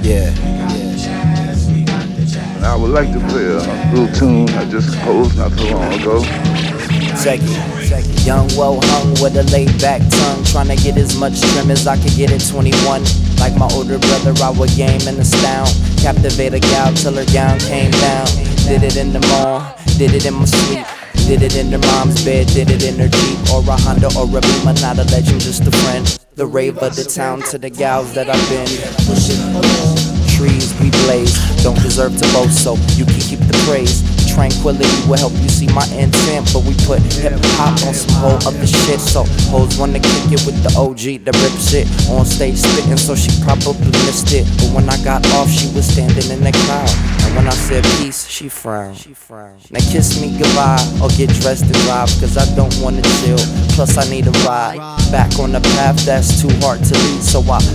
Yeah. And I would like to play a little tune I just composed not so long ago. Check it. Young, well hung with a laid back tongue, trying to get as much trim as I could get at 21. Like my older brother, I would game and astound, captivate a gal till her gown came down. Did it in the mall, did it in my sleep, did it in her mom's bed, did it in her Jeep, or a Honda or a Beamer, not a legend, just a friend. The rave of the town to the gals that I've been. Trees we blaze, don't deserve to boast, so you can keep the praise. Tranquility will help you see my intent, but we put hip-hop on some whole other shit. So hoes wanna kick it with the OG, the rip shit. On stage spitting, so she probably missed it. But when I got off, she was standing in the crowd, and when I said peace, she frowned. Now kiss me goodbye, or get dressed and drive, cause I don't wanna chill, plus I need a ride back on the path that's too hard to lead. So I